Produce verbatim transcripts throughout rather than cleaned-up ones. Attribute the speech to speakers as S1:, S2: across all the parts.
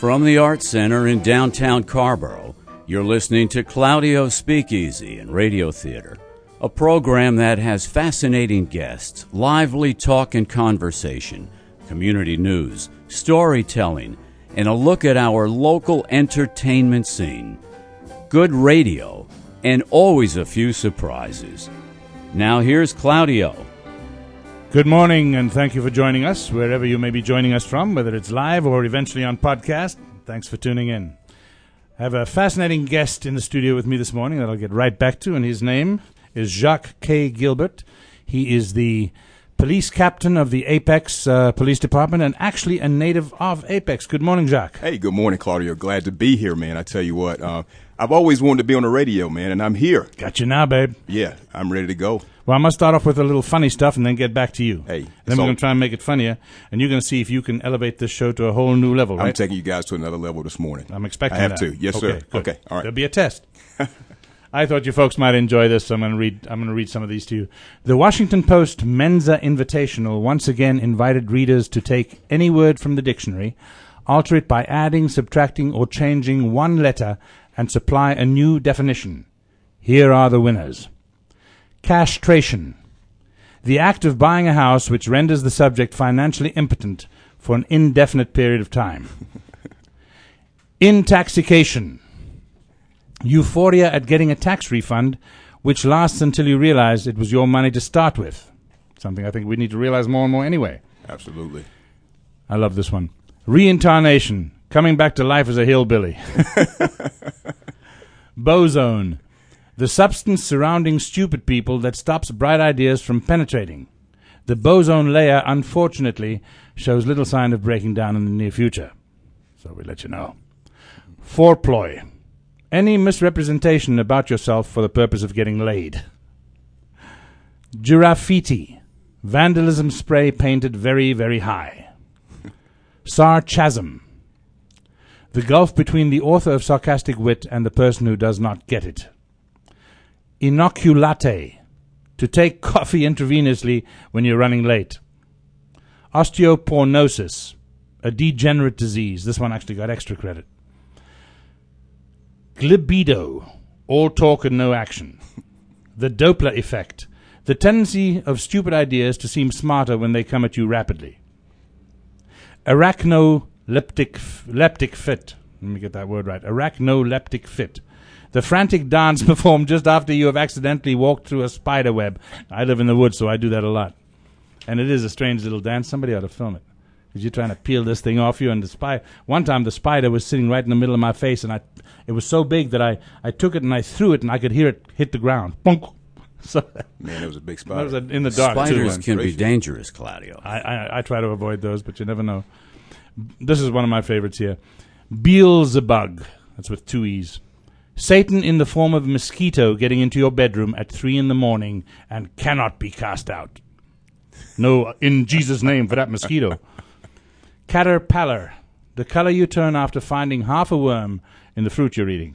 S1: From the Art Center in downtown Carborough, you're listening to Claudio's Speakeasy and Radio Theater, a program that has fascinating guests, lively talk and conversation, community news, storytelling, and a look at our local entertainment scene. Good radio, and always a few surprises. Now here's Claudio.
S2: Good morning, and thank you for joining us, wherever you may be joining us from, whether it's live or eventually on podcast. Thanks for tuning in. I have a fascinating guest in the studio with me this morning that I'll get right back to, and his name is Jacques K. Gilbert. He is the police captain of the Apex uh, Police Department and actually a native of Apex. Good morning, Jacques.
S3: Hey, good morning, Claudio. Glad to be here, man. I tell you what, uh, I've always wanted to be on the radio, man, and I'm here.
S2: Got you now, babe.
S3: Yeah, I'm ready to go.
S2: Well, I'm going to start off with a little funny stuff and then get back to you.
S3: Hey.
S2: Then we're going to try and make it funnier, and you're going to see if you can elevate this show to a whole new level, right?
S3: I'm taking you guys to another level this morning.
S2: I'm expecting
S3: I have
S2: that.
S3: to. Yes,
S2: okay,
S3: sir.
S2: Good.
S3: Okay, all right.
S2: There'll be a test. I thought you folks might enjoy this, so I'm going to read I'm going to read some of these to you. The Washington Post Mensa Invitational once again invited readers to take any word from the dictionary, alter it by adding, subtracting, or changing one letter, and supply a new definition. Here are the winners. Castration. The act of buying a house which renders the subject financially impotent for an indefinite period of time. Intaxication. Euphoria at getting a tax refund which lasts until you realize it was your money to start with. Something I think we need to realize more and more anyway.
S3: Absolutely.
S2: I love this one. Reincarnation. Coming back to life as a hillbilly. Boson. The substance surrounding stupid people that stops bright ideas from penetrating. The boson layer, unfortunately, shows little sign of breaking down in the near future. So we let you know. Foreploy. Any misrepresentation about yourself for the purpose of getting laid. Giraffiti. Vandalism spray painted very, very high. Sarcasm. The gulf between the author of sarcastic wit and the person who does not get it. Inoculate. To take coffee intravenously when you're running late. Osteopornosis. A degenerate disease. This one actually got extra credit. Libido, all talk and no action. The Doppler effect, the tendency of stupid ideas to seem smarter when they come at you rapidly. Arachnoleptic leptic fit, let me get that word right. Arachnoleptic fit, the frantic dance performed just after you have accidentally walked through a spider web. I live in the woods, so I do that a lot. And it is a strange little dance. Somebody ought to film it. Because you're trying to peel this thing off you, and the spider. One time the spider was sitting right in the middle of my face, and I, it was so big that I, I took it and I threw it, and I could hear it hit the ground. Bonk. So,
S3: man, it was a big spider.
S2: It was a, in the dark,
S1: Spiders
S2: too.
S1: can be dangerous, Claudio.
S2: I, I, I try to avoid those, but you never know. This is one of my favorites here. Beelzebub. That's with two E's. Satan in the form of a mosquito getting into your bedroom at three in the morning and cannot be cast out. No, in Jesus' name for that mosquito. Caterpillar, the color you turn after finding half a worm in the fruit you're eating.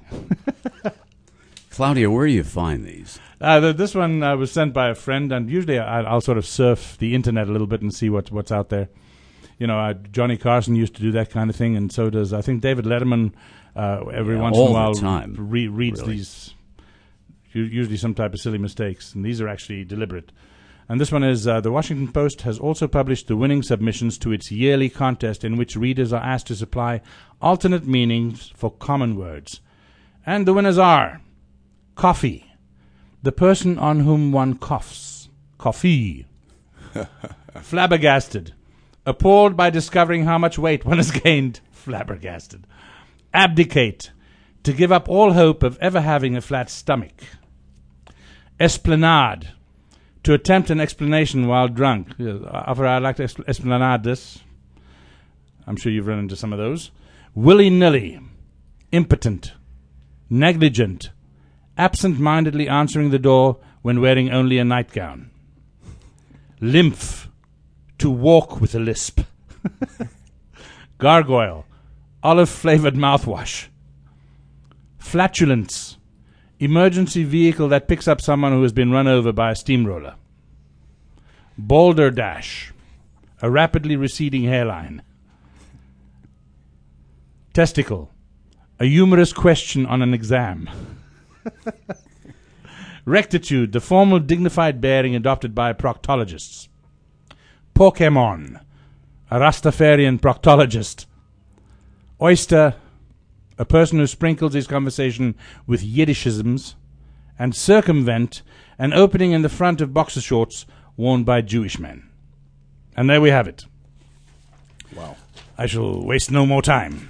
S1: Claudia, where do you find these?
S2: Uh, the, this one uh, was sent by a friend, and usually I, I'll sort of surf the internet a little bit and see what, what's out there. You know, uh, Johnny Carson used to do that kind of thing, and so does, I think, David Letterman uh, every
S1: yeah,
S2: once
S1: all
S2: in a while
S1: the time,
S2: re- reads
S1: really.
S2: these, usually some type of silly mistakes, and these are actually deliberate. And this one is, uh, the Washington Post has also published the winning submissions to its yearly contest in which readers are asked to supply alternate meanings for common words. And the winners are coffee, the person on whom one coughs. Coffee. Flabbergasted, appalled by discovering how much weight one has gained. Flabbergasted. Abdicate, to give up all hope of ever having a flat stomach. Esplanade, to attempt an explanation while drunk. Offer, I'd like to expl- esplanade this. I'm sure you've run into some of those. Willy-nilly. Impotent. Negligent. Absent-mindedly answering the door when wearing only a nightgown. Lymph. To walk with a lisp. Gargoyle. Olive-flavored mouthwash. Flatulence. Emergency vehicle that picks up someone who has been run over by a steamroller. Balderdash. A rapidly receding hairline. Testicle. A humorous question on an exam. Rectitude. The formal dignified bearing adopted by proctologists. Pokemon. A Rastafarian proctologist. Oyster. A person who sprinkles his conversation with Yiddishisms. And circumvent. An opening in the front of boxer shorts worn by Jewish men. And there we have it.
S3: Wow.
S2: I shall waste no more time.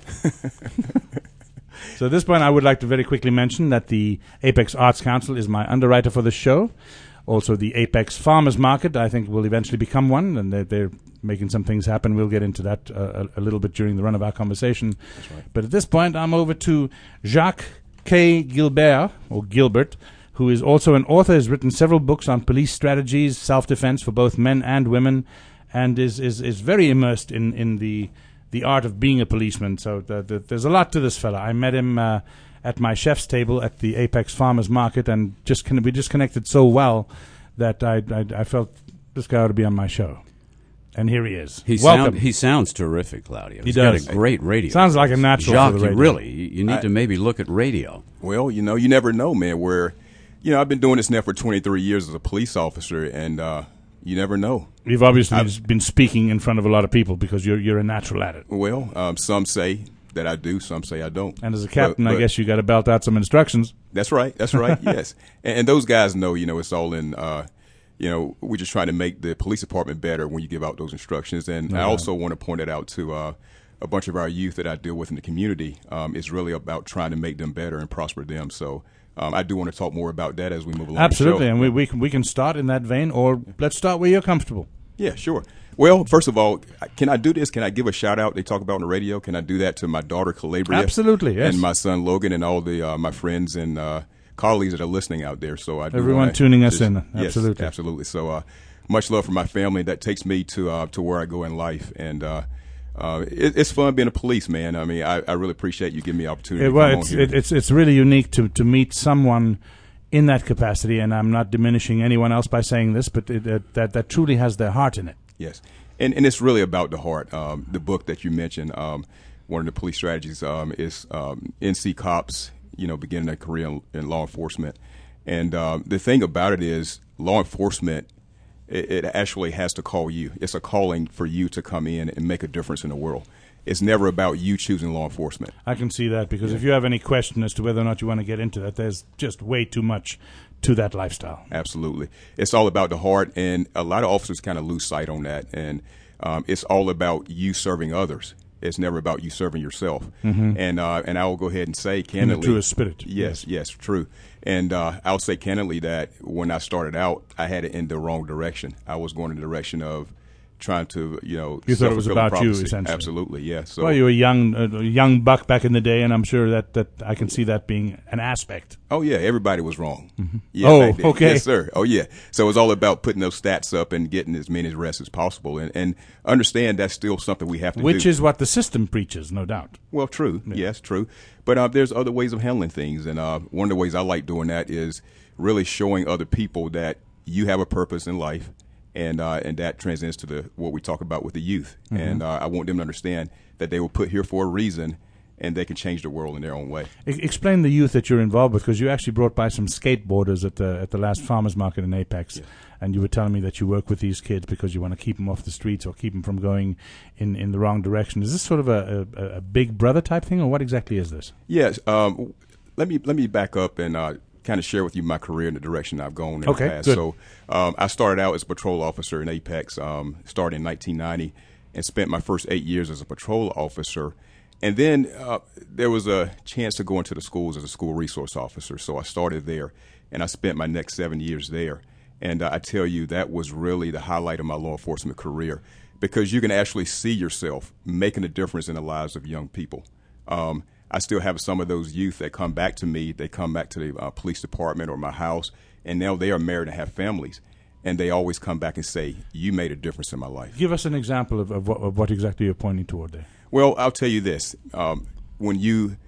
S2: So at this point, I would like to very quickly mention that the Apex Arts Council is my underwriter for the show. Also, the Apex Farmers Market, I think, will eventually become one, and they're, they're making some things happen. We'll get into that uh, a, a little bit during the run of our conversation.
S3: That's right.
S2: But at this point, I'm over to Jacques K. Gilbert, or Gilbert, who is also an author, has written several books on police strategies, self-defense for both men and women, and is, is, is very immersed in, in the... the art of being a policeman. So the, the, there's a lot to this fella. I met him uh, at my chef's table at the Apex Farmers Market, and just con- we just connected so well that I, I I felt this guy ought to be on my show. And here he is.
S1: He
S2: Welcome.
S1: Sound, he sounds terrific, Claudio.
S2: He
S1: He's
S2: does.
S1: got a great radio.
S2: Sounds like a natural
S1: Jacques,
S2: for the radio.
S1: really, you, you need
S3: I,
S1: to maybe look at radio.
S3: Well, you know, you never know, man, where, you know, I've been doing this now for twenty-three years as a police officer, and uh, you never know.
S2: You've obviously
S3: I've,
S2: been speaking in front of a lot of people because you're you're a natural at it.
S3: Well, um, some say that I do, some say I don't.
S2: And as a captain,
S3: but, but
S2: I guess you got to belt out some instructions.
S3: That's right. That's right. Yes. And, and those guys know, you know, it's all in, uh, you know, we're just trying to make the police department better when you give out those instructions. And
S2: No
S3: I
S2: doubt.
S3: also want to point it out to uh, a bunch of our youth that I deal with in the community. Um, it's really about trying to make them better and prosper them. So um, I do want to talk more about that as we move along.
S2: Absolutely.
S3: The show.
S2: And we, we, can, we can start in that vein, or let's start where you're comfortable.
S3: Yeah, sure. Well, first of all, can I do this? Can I give a shout out they talk about on the radio? Can I do that to my daughter, Calabria?
S2: Absolutely, yes.
S3: And my son, Logan, and all the uh, my friends and uh, colleagues that are listening out there. So I do
S2: Everyone
S3: wanna
S2: tuning us
S3: just-
S2: in.
S3: yes,
S2: Absolutely.
S3: absolutely. So uh, much love for my family. That takes me to uh, to where I go in life. And uh, uh, it, it's fun being a policeman. I mean, I, I really appreciate you giving me the opportunity
S2: It,
S3: to
S2: well,
S3: come
S2: it's,
S3: on here.
S2: it, it's it's really unique to, to meet someone in that capacity, and I'm not diminishing anyone else by saying this, but it, it, that that truly has their heart in it.
S3: Yes, and and it's really about the heart. Um, the book that you mentioned, um, one of the police strategies um, is um, N C cops, you know, beginning their career in, in law enforcement. And um, the thing about it is, law enforcement, it, it actually has to call you. It's a calling for you to come in and make a difference in the world. It's never about you choosing law enforcement.
S2: I can see that, because if you have any question as to whether or not you want to get into that, there's just way too much to that lifestyle.
S3: Absolutely. It's all about the heart, and a lot of officers kind of lose sight on that. And um, it's all about you serving others. It's never about you serving yourself. Mm-hmm. And uh, and I will go ahead and say candidly,
S2: In the truest spirit.
S3: Yes, yes, true. And uh, I'll say candidly that when I started out, I had it in the wrong direction. I was going in the direction of trying to, you know,
S2: You thought it was
S3: self-fulfilling
S2: about you,
S3: prophecy.
S2: essentially.
S3: Absolutely, yeah. So,
S2: Well, you were a young, uh, young buck back in the day, and I'm sure that, that I can see that being an aspect.
S3: oh yeah, everybody was wrong. Mm-hmm. Yeah,
S2: Oh,
S3: back then.
S2: okay.
S3: Yes, sir. Oh yeah. So it was all about putting those stats up and getting as many arrests as possible, and, and understand that's still something we have to
S2: Which
S3: do.
S2: is what the system preaches, no doubt.
S3: Well, true. Yes, true. But uh, there's other ways of handling things, and uh, one of the ways I like doing that is really showing other people that you have a purpose in life, and uh, and that transcends to the what we talk about with the youth. Mm-hmm. And uh, I want them to understand that they were put here for a reason, and they can change the world in their own way.
S2: E- explain the youth that you're involved with, because you actually brought by some skateboarders at the at the last farmers market in Apex,
S3: Yes.
S2: and you were telling me that you work with these kids because you want to keep them off the streets or keep them from going in, in the wrong direction. Is this sort of a, a, a big brother type thing, or what exactly is this?
S3: Yes. Um, let me let me back up and uh, kind of share with you my career and the direction I've gone in
S2: Okay,
S3: the past.
S2: good.
S3: So um, I started out as a patrol officer in Apex, um, started in nineteen ninety, and spent my first eight years as a patrol officer. And then uh, there was a chance to go into the schools as a school resource officer. So I started there, and I spent my next seven years there. And uh, I tell you, that was really the highlight of my law enforcement career, because you can actually see yourself making a difference in the lives of young people. Um, I still have some of those youth that come back to me. They come back to the uh, police department or my house, and now they are married and have families. And they always come back and say, you made a difference in my life.
S2: Give us an example of, of, what, of what exactly you're pointing toward there.
S3: Well, I'll tell you this. Um, when you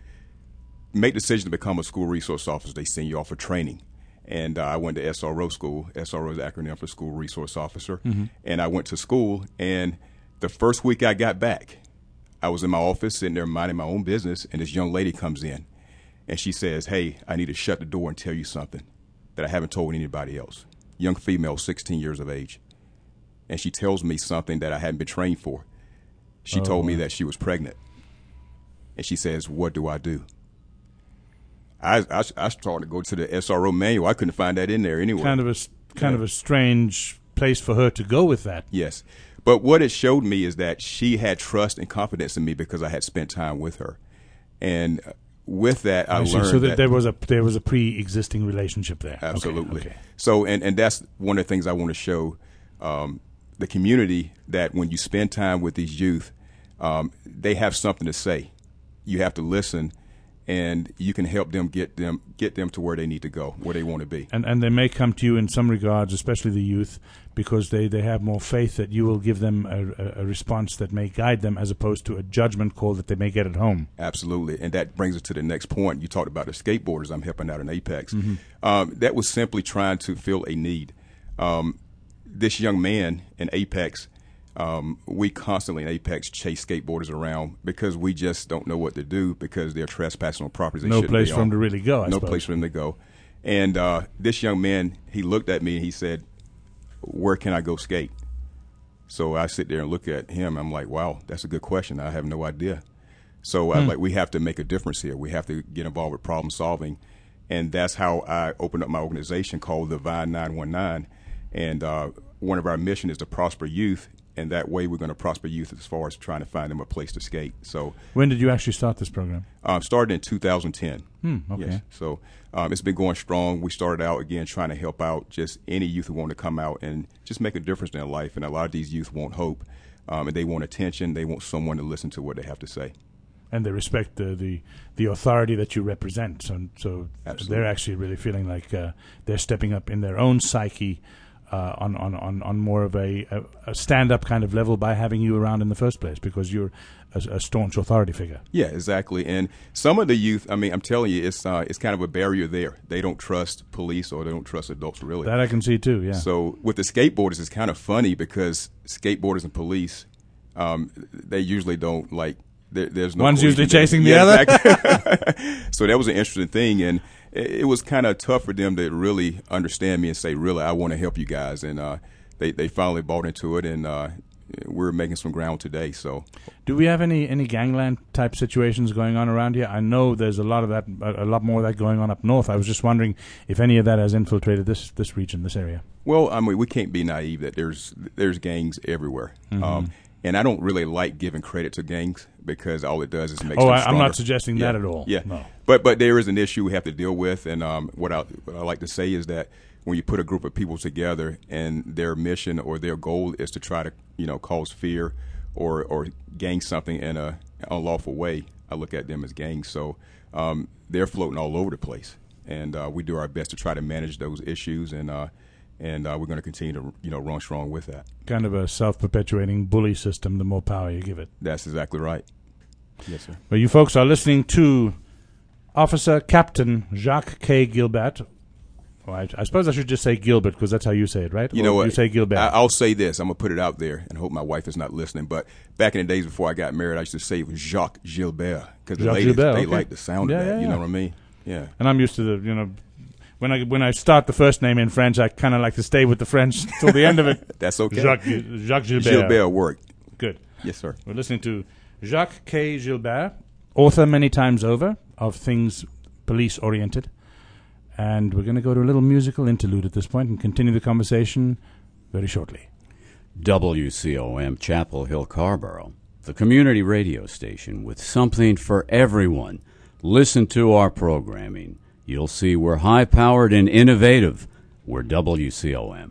S3: make the decision to become a school resource officer, they send you off for training. And uh, I went to S R O school. S R O is the acronym for School Resource Officer. Mm-hmm. And I went to school, and the first week I got back, I was in my office sitting there minding my own business, and this young lady comes in, and she says, "Hey, I need to shut the door and tell you something that I haven't told anybody else." Young female, sixteen years of age. And she tells me something that I hadn't been trained for. She
S2: oh,
S3: told me
S2: wow.
S3: that she was pregnant. And she says, "What do I do?" I, I, I started to go to the S R O manual. I couldn't find that in there anywhere.
S2: Kind of a, kind yeah. of a strange place for her to go with that.
S3: Yes. But what it showed me is that she had trust and confidence in me because I had spent time with her. And with that, I, I learned
S2: so that,
S3: that
S2: there was a there was a pre-existing relationship there.
S3: Absolutely.
S2: Okay, okay.
S3: So, and, and that's one of the things I want to show um, the community, that when you spend time with these youth, um, they have something to say. You have to listen, and you can help them get them get them to where they need to go, where they want to be.
S2: And and they may come to you in some regards, especially the youth, because they, they have more faith that you will give them a, a, a response that may guide them, as opposed to a judgment call that they may get at home.
S3: Absolutely. And that brings us to the next point. You talked about the skateboarders I'm helping out in Apex.
S2: Mm-hmm.
S3: Um, that was simply trying to fill a need. Um, this young man in Apex, um, we constantly in Apex chase skateboarders around because we just don't know what to do because they're trespassing on properties they
S2: no
S3: shouldn't
S2: place
S3: be
S2: for
S3: on.
S2: them to really go, I
S3: No
S2: suppose.
S3: place for them to go. And uh, this young man, he looked at me and he said, "Where can I go skate?" So I sit there and look at him. I'm like, wow, that's a good question. I have no idea. So
S2: Hmm.
S3: I'm like, we have to make a difference here. We have to get involved with problem solving. And that's how I opened up my organization called the Vine nine one nine. And uh, one of our mission is to prosper youth. And that way we're going to prosper youth as far as trying to find them a place to skate. So
S2: when did you actually start this program?
S3: Um, started in two thousand ten.
S2: Hmm, okay.
S3: Yes. So um, it's been going strong. We started out, again, trying to help out just any youth who want to come out and just make a difference in their life. And a lot of these youth want hope, um, and they want attention. They want someone to listen to what they have to say.
S2: And they respect the the, the authority that you represent. So, so they're actually really feeling like uh, they're stepping up in their own psyche uh, on, on, on, on more of a, a, a stand-up kind of level by having you around in the first place, because you're a, a staunch authority figure.
S3: Yeah, exactly. And some of the youth, I mean, I'm telling you, it's uh, it's kind of a barrier there. They don't trust police, or they don't trust adults, really.
S2: That I can see, too, yeah.
S3: So with the skateboarders, it's kind of funny because skateboarders and police, um, they usually don't, like, there, there's no...
S2: One's usually
S3: there.
S2: chasing the
S3: yeah,
S2: other?
S3: Exactly. So that was an interesting thing, and it, it was kind of tough for them to really understand me and say, really, I want to help you guys. And uh, they, they finally bought into it, and uh, we're making some ground today. So,
S2: do we have any, any gangland type situations going on around here? I know there's a lot of that, a lot more of that going on up north. I was just wondering if any of that has infiltrated this this region, this area.
S3: Well, I mean, we can't be naive that there's there's gangs everywhere.
S2: Mm-hmm.
S3: Um, and I don't really like giving credit to gangs because all it does is make
S2: oh,
S3: them
S2: I,
S3: stronger.
S2: I'm not suggesting
S3: yeah.
S2: that at all.
S3: Yeah,
S2: no.
S3: But but there is an issue we have to deal with, and um, what I what I like to say is that when you put a group of people together and their mission or their goal is to try to you know cause fear or or gain something in a unlawful way, I look at them as gangs. So um, they're floating all over the place, and uh, we do our best to try to manage those issues, and uh, and uh, we're going to continue to you know run strong with that.
S2: Kind of a self-perpetuating bully system. The more power you give it.
S3: That's exactly right. Yes, sir.
S2: Well, you folks are listening to Officer Captain Jacques K. Gilbert. Well, I, I suppose I should just say Gilbert because that's how you say it, right?
S3: You
S2: or
S3: know what?
S2: You say Gilbert.
S3: I, I'll say this. I'm going to put it out there and hope my wife is not listening. But back in the days before I got married, I used to say it was Jacques Gilbert because the ladies,
S2: Gilbert,
S3: they
S2: okay.
S3: like the sound
S2: yeah,
S3: of that.
S2: Yeah,
S3: you
S2: yeah.
S3: know what I mean? Yeah.
S2: And I'm used to the, you know, when I when I start the first name in French, I kind of like to stay with the French till the end of it.
S3: That's okay.
S2: Jacques, Jacques Gilbert.
S3: Gilbert worked.
S2: Good.
S3: Yes, sir.
S2: We're listening to Jacques K. Gilbert, author many times over of things police-oriented. And we're going to go to a little musical interlude at this point and continue the conversation very shortly.
S1: W C O M Chapel Hill, Carborough, the community radio station with something for everyone. Listen to our programming. You'll see we're high-powered and innovative. We're W C O M.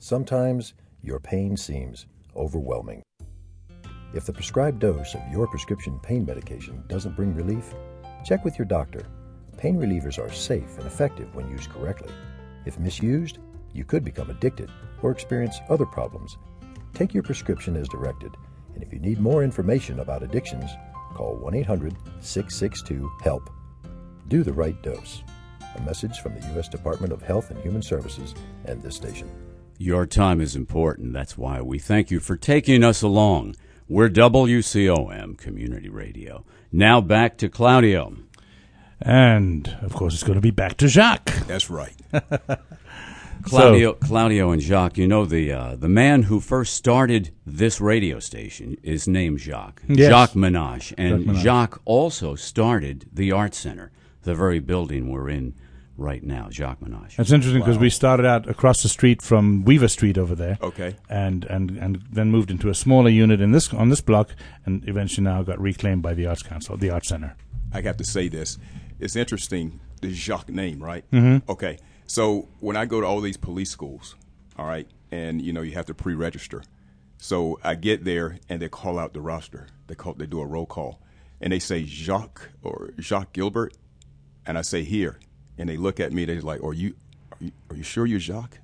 S4: Sometimes your pain seems overwhelming. If the prescribed dose of your prescription pain medication doesn't bring relief, check with your doctor. Pain relievers are safe and effective when used correctly. If misused, you could become addicted or experience other problems. Take your prescription as directed, and if you need more information about addictions, call one eight hundred, six six two, HELP. Do the right dose. A message from the U S Department of Health and Human Services and this station.
S1: Your time is important. That's why we thank you for taking us along. We're W C O M Community Radio. Now back to Claudio.
S2: And, of course, it's going to be back to Jacques.
S3: That's right.
S1: Claudio, so, Claudio and Jacques, you know, the uh, the man who first started this radio station is named Jacques.
S2: Yes.
S1: Jacques Menage. And
S2: Jacques Menage.
S1: Jacques also started the Art Center, the very building we're in right now, Jacques Menage.
S2: That's interesting because
S3: Wow.
S2: we started out across the street from Weaver Street over there.
S3: Okay.
S2: And, and, and then moved into a smaller unit in this on this block, and eventually now got reclaimed by the Arts Council, the Art Center.
S3: I have to say this. It's interesting, the Jacques name, right?
S2: Mm-hmm.
S3: Okay. So when I go to all these police schools, all right, and, you know, you have to pre-register. So I get there, and they call out the roster. They call, they do a roll call. And they say Jacques or Jacques Gilbert, and I say here. And they look at me, they're like, are you, are you, are you sure you're Jacques?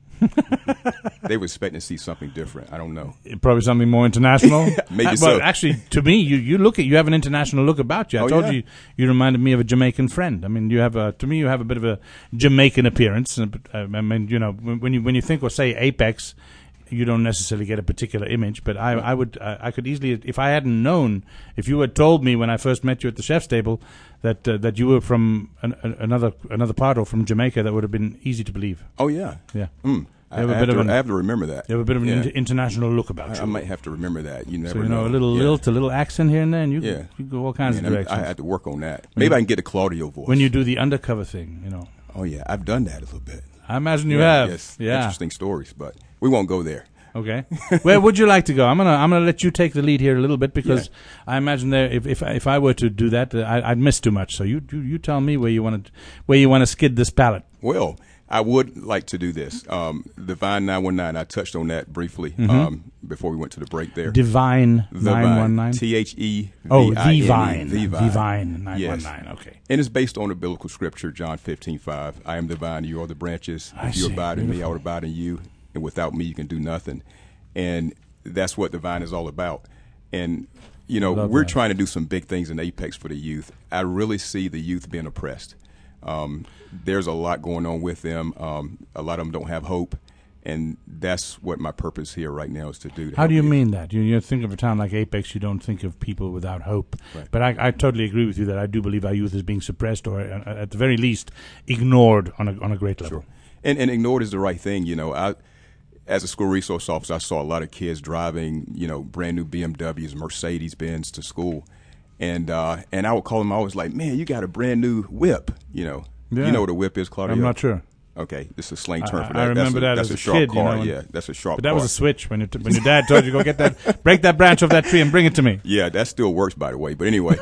S3: They were expecting to see something different. I don't know.
S2: Probably something more international.
S3: Maybe
S2: uh,
S3: so.
S2: Well, actually, to me, you, you look at you have an international look about you. I
S3: Oh,
S2: told
S3: yeah.
S2: you you reminded me of a Jamaican friend. I mean, you have a to me you have a bit of a Jamaican appearance. Uh, I mean, you know, when, when you when you think or say Apex, you don't necessarily get a particular image. But I I would I, I could easily, if I hadn't known, if you had told me when I first met you at the chef's table that uh, that you were from an, an, another another part or from Jamaica, that would have been easy to believe.
S3: Oh, yeah.
S2: Yeah.
S3: Mm. I,
S2: have a
S3: I
S2: bit
S3: have
S2: of
S3: to,
S2: an-
S3: I have to remember that.
S2: You have a bit of an
S3: Yeah.
S2: inter- international look about
S3: I,
S2: you.
S3: I might have to remember that. You never
S2: So, you know, a little
S3: yeah.
S2: lilt, a little accent here and there, and you,
S3: Yeah.
S2: you go all kinds
S3: Man,
S2: of
S3: I,
S2: directions.
S3: I had to work on that. Maybe I can get a Claudio voice.
S2: When you do the undercover thing, you know.
S3: Oh, yeah. I've done that a little bit.
S2: I imagine you
S3: Yeah,
S2: have.
S3: Yes.
S2: Yeah.
S3: Interesting stories, but we won't go there.
S2: Okay. Where would you like to go? I'm gonna I'm gonna let you take the lead here a little bit because I imagine there if if if I were to do that, uh, I, I'd miss too much. So you you, you tell me where you want to where you want to skid this pallet.
S3: Well, I would like to do this. Um, Divine nine one nine, I touched on that briefly
S2: Mm-hmm.
S3: um, before we went to the break there.
S2: Divine nine one nine.
S3: T H E V
S2: Oh,
S3: I N E,
S2: Divine.
S3: Divine.
S2: Divine nine
S3: Yes.
S2: one nine. Okay.
S3: And it's based on the biblical scripture, John fifteen five. I am the vine, you are the branches.
S2: I
S3: If you
S2: see.
S3: abide in me, I
S2: Beautiful.
S3: will abide in you. And without me, you can do nothing. And that's what the vine is all about. And, you know,
S2: Love
S3: we're
S2: that.
S3: trying to do some big things in Apex for the youth. I really see the youth being oppressed. Um, there's a lot going on with them. Um, a lot of them don't have hope. And that's what my purpose here right now is to do. to
S2: How
S3: help
S2: do you
S3: youth.
S2: mean that? You, you think of a town like Apex, you don't think of people without hope.
S3: Right.
S2: But I, I totally agree with you that I do believe our youth is being suppressed or, uh, at the very least, ignored on a on a great level.
S3: Sure. And, and ignored is the right thing. You know, I, as a school resource officer, I saw a lot of kids driving, you know, brand new B M Ws, Mercedes Benz to school. And uh, and I would call them, I was like, man, you got a brand new whip, you know.
S2: Yeah.
S3: You know what a whip is, Claudio?
S2: I'm not sure.
S3: Okay, this is a slang term
S2: I-
S3: for
S2: I
S3: that.
S2: remember
S3: that's a,
S2: that
S3: that's
S2: as
S3: a
S2: a
S3: sharp
S2: kid, you
S3: car.
S2: know, and-
S3: Yeah, that's a sharp
S2: But that
S3: car.
S2: was a switch when, you t- when your dad told you, go get that, break that branch off that tree and bring it to me.
S3: Yeah, that still works, by the way. But anyway,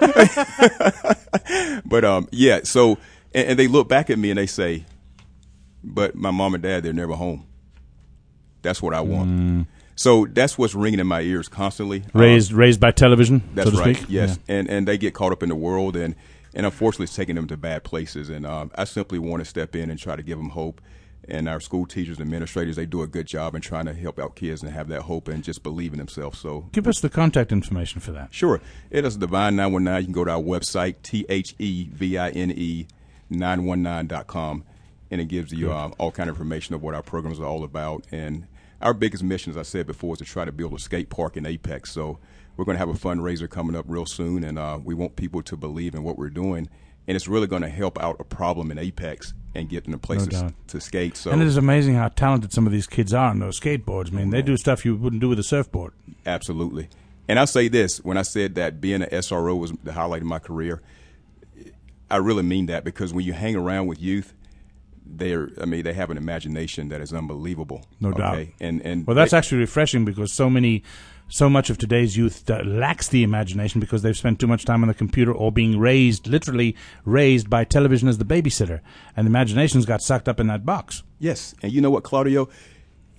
S3: but um, yeah. So, and, and they look back at me and they say, "But my mom and dad, they're never home." That's what I want.
S2: Mm.
S3: So that's what's ringing in my ears constantly.
S2: Raised
S3: Um,
S2: raised by television,
S3: that's
S2: so to
S3: right.
S2: speak.
S3: Yes,
S2: Yeah.
S3: and and they get caught up in the world, and and unfortunately, it's taking them to bad places. And um, I simply want to step in and try to give them hope. And our school teachers and administrators, they do a good job in trying to help out kids and have that hope and just believe in themselves. So
S2: Give us the contact information for that.
S3: sure. It is Divine nine one nine. You can go to our website, T H E V I N E nine one nine dot com, and it gives you um, all kind of information of what our programs are all about. And our biggest mission, as I said before, is to try to build a skate park in Apex. So we're going to have a fundraiser coming up real soon, and uh, we want people to believe in what we're doing. And it's really going to help out a problem in Apex and get them to places
S2: doubt.
S3: to skate. So
S2: And it is amazing how talented some of these kids are on those skateboards. I mean, they do stuff you wouldn't do with a surfboard.
S3: Absolutely. And I'll say this, when I said that being an S R O was the highlight of my career, I really mean that, because when you hang around with youth, they're, I mean, they have an imagination that is unbelievable.
S2: No doubt.
S3: Okay? And, and
S2: Well, that's
S3: they-
S2: actually refreshing because so many, so much of today's youth uh, lacks the imagination because they've spent too much time on the computer or being raised, literally raised by television as the babysitter, and the imagination's got sucked up in that box.
S3: Yes. And you know what, Claudio?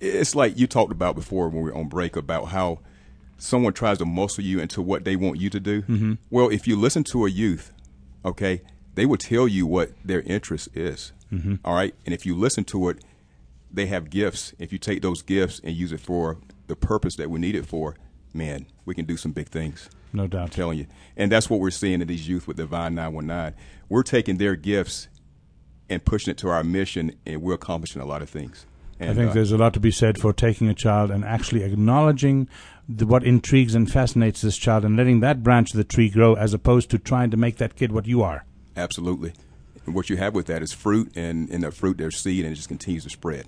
S3: it's like you talked about before when we were on break about how someone tries to muscle you into what they want you to do. Mm-hmm. Well, if you listen to a youth, okay, they will tell you what their interest is. Mm-hmm. All right, and if you listen to it, they have gifts. If you take those gifts and use it for the purpose that we need it for, man, we can do some big things.
S2: No doubt.
S3: I'm telling you. And that's what we're seeing in these youth with Divine nine one nine. We're taking their gifts and pushing it to our mission, and we're accomplishing a lot of things. And,
S2: I think
S3: uh,
S2: there's a lot to be said for taking a child and actually acknowledging the, what intrigues and fascinates this child and letting that branch of the tree grow as opposed to trying to make that kid what you are.
S3: Absolutely. And what you have with that is fruit, and in that fruit there's seed, and it just continues to spread.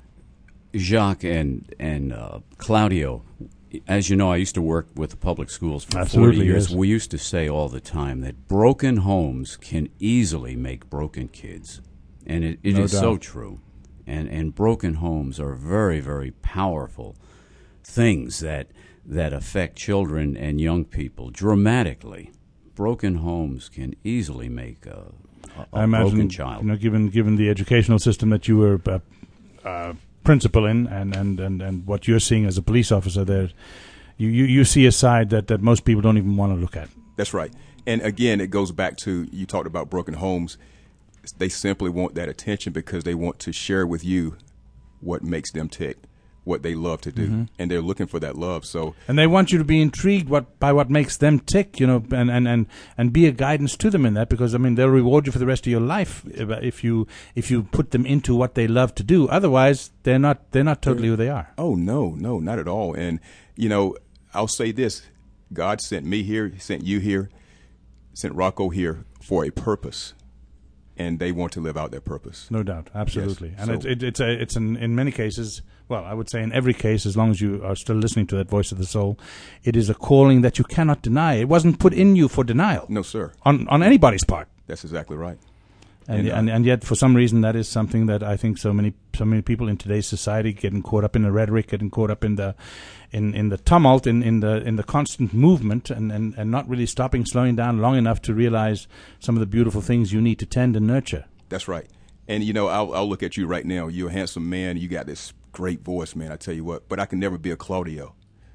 S1: Jacques and and uh, Claudio, as you know, I used to work with the public schools for
S2: Absolutely,
S1: forty years.
S2: yes.
S1: We used to say all the time that broken homes can easily make broken kids. And it, it
S2: No
S1: is
S2: doubt.
S1: so true. And and broken homes are very, very powerful things that that affect children and young people dramatically. Broken homes can easily make a, a,
S2: I
S1: a
S2: imagine,
S1: broken child.
S2: you know, given given the educational system that you were uh, uh, principal in, and, and, and, and what you're seeing as a police officer there, you, you, you see a side that, that most people don't even want to look at.
S3: That's right. And again, it goes back to, you talked about broken homes. They simply want that attention because they want to share with you what makes them tick, what they love to do, mm-hmm. and they're looking for that love. So,
S2: and they want you to be intrigued what by what makes them tick, you know, and, and, and, and be a guidance to them in that, because I mean they'll reward you for the rest of your life if, if you if you put them into what they love to do. Otherwise, they're not they're not totally who they are.
S3: Oh no, no, not at all. And you know, I'll say this: God sent me here, He sent you here, sent Rocco here for a purpose. And they want to live out their purpose.
S2: No doubt, absolutely.
S3: Yes.
S2: And
S3: So-
S2: it, it, it's a, it's an, in many cases, well, I would say in every case, as long as you are still listening to that voice of the soul, it is a calling that you cannot deny. It wasn't put in you for denial
S3: No, sir.
S2: on on anybody's part.
S3: That's exactly right.
S2: And,
S3: And, uh,
S2: and and yet, for some reason, that is something that I think so many so many people in today's society getting caught up in the rhetoric, getting caught up in the in, in the tumult, in, in the in the constant movement, and, and, and not really stopping, slowing down long enough to realize some of the beautiful things you need to tend and nurture.
S3: That's right. And, you know, I'll, I'll look at you right now. You're a handsome man. You got this great voice, man. I tell you what. But I can never be a Claudio.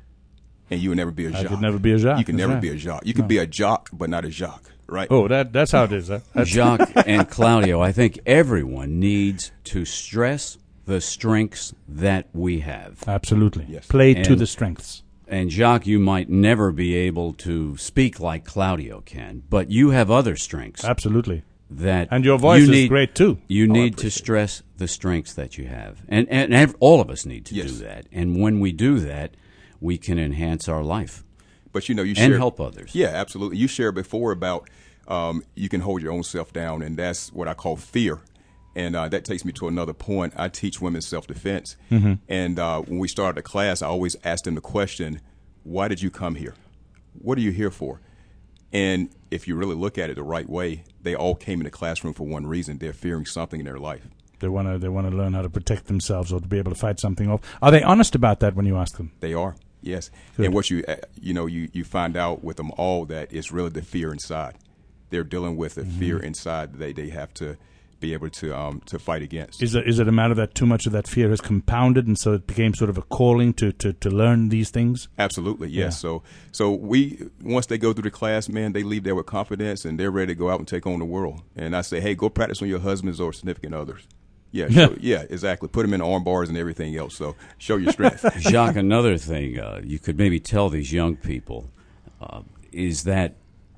S3: And you will never be a
S2: I
S3: Jacques.
S2: could never be a Jacques.
S3: You can
S2: That's
S3: never
S2: right.
S3: be a Jacques. You can
S2: No.
S3: be a jock, but not a Jacques, right?
S2: Oh, that that's how it is. Huh? That's
S1: Jacques and Claudio, I think everyone needs to stress the strengths that we have.
S2: absolutely.
S3: Yes.
S2: Play to
S1: And-
S2: the strengths.
S1: And Jacques, you might never be able to speak like Claudio can, but you have other strengths
S2: Absolutely.
S1: that
S2: And your voice
S1: you
S2: is
S1: need,
S2: great, too.
S1: You
S3: Oh, I
S1: need to
S3: appreciate it.
S1: stress the strengths that you have, and and, and all of us need to
S3: Yes.
S1: do that. And when we do that, we can enhance our life
S3: But, you know, you
S1: and
S3: share,
S1: help others.
S3: Yeah, absolutely. You shared before about um, you can hold your own self down, and that's what I call fear. And uh, that takes me to another point. I teach women self-defense. Mm-hmm. And uh, when we started the class, I always ask them the question, why did you come here? What are you here for? And if you really look at it the right way, they all came in the classroom for one reason. They're fearing something in their life.
S2: They want to they want to learn how to protect themselves or to be able to fight something off. Are they honest about that when you ask them?
S3: They are, yes.
S2: Good.
S3: And what you uh, you know you, you find out with them all that it's really the fear inside. They're dealing with the
S2: Mm-hmm.
S3: fear inside that they, they have to be able to um, to fight against.
S2: Is it, is it a matter that too much of that fear has compounded and so it became sort of a calling to, to, to learn these things?
S3: Absolutely, yes.
S2: Yeah.
S3: So so we once they go through the class, man, they leave there with confidence and they're ready to go out and take on the world. And I say, hey, go practice on your husbands or significant others. Yeah,
S2: Yeah.
S3: show, yeah, exactly. Put them in arm bars and everything else. So show your strength.
S1: Jacques, another thing uh, you could maybe tell these young people uh, is that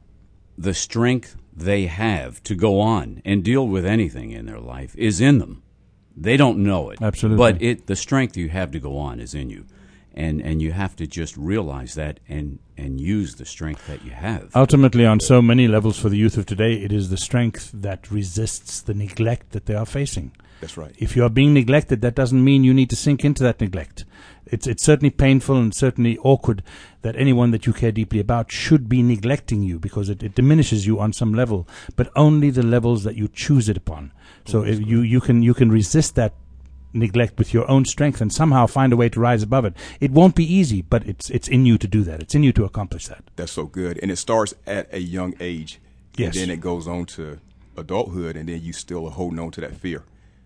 S1: the strength they have to go on and deal with anything in their life is in them. They don't know it.
S2: Absolutely.
S1: But it, the strength you have to go on is in you. And and you have to just realize that and, and use the strength that you have.
S2: Ultimately, on so many levels for the youth of today, it is the strength that resists the neglect that they are facing.
S3: That's right.
S2: If you are being neglected, that doesn't mean you need to sink into that neglect. It's it's certainly painful and certainly awkward that anyone that you care deeply about should be neglecting you because it, it diminishes you on some level, but only the levels that you choose it upon. So if you, you can you can resist that neglect with your own strength and somehow find a way to rise above it. It won't be easy, but it's it's in you to do that. It's in you to accomplish that.
S3: That's so good. And it starts at a young age.
S2: Yes.
S3: And then it goes on to adulthood, and then you still are holding on to that fear.